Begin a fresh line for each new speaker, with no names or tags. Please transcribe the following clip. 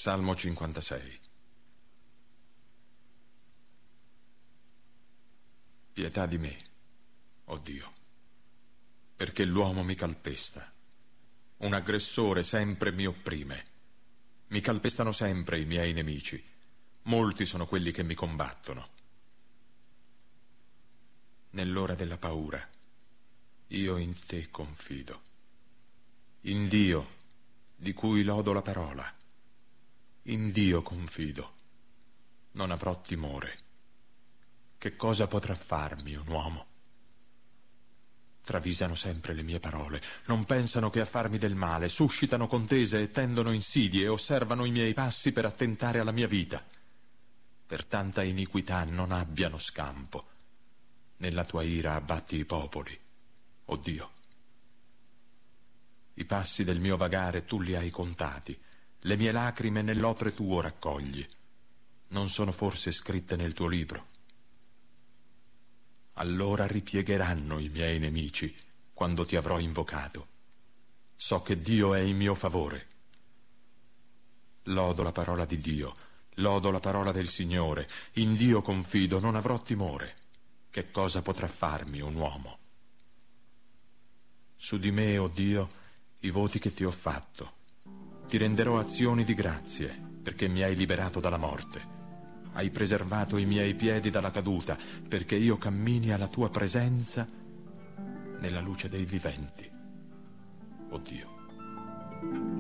Salmo 56. Pietà di me, o Dio, perché l'uomo mi calpesta. Un aggressore sempre mi opprime. Mi calpestano sempre i miei nemici. Molti sono quelli che mi combattono. Nell'ora della paura, io in te confido. In Dio, di cui lodo la parola. In Dio confido. Non avrò timore. Che cosa potrà farmi un uomo? Travisano sempre le mie parole, non pensano che a farmi del male, suscitano contese e tendono insidie, osservano i miei passi per attentare alla mia vita. Per tanta iniquità non abbiano scampo. Nella tua ira abbatti i popoli, o Dio. I passi del mio vagare tu li hai contati, le mie lacrime nell'otre tuo raccogli. Non sono forse scritte nel tuo libro? Allora ripiegheranno i miei nemici quando ti avrò invocato. So che Dio è in mio favore. Lodo la parola di Dio, lodo la parola del Signore. In Dio confido, non avrò timore. Che cosa potrà farmi un uomo? Su di me, o Dio, i voti che ti ho fatto. Ti renderò azioni di grazie, perché mi hai liberato dalla morte. Hai preservato i miei piedi dalla caduta, perché io cammini alla tua presenza nella luce dei viventi, o Dio.